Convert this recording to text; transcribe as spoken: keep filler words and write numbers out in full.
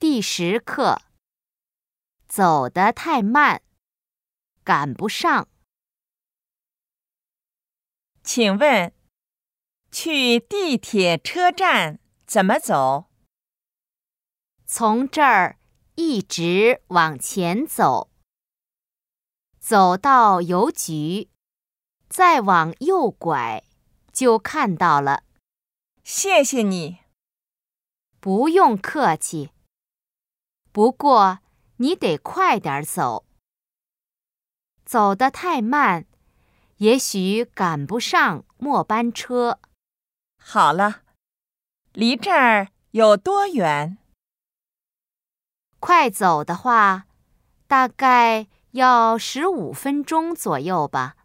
一时刻，走得太慢，赶不上。 请问，去地铁车站怎么走？ 从这儿一直往前走，走到邮局，再往右拐，就看到了。 谢谢你。 不用客气。不过你得快点走，走得太慢，也许赶不上末班车。 好了，离这儿有多远？ 快走的话，大概要十五分钟左右吧。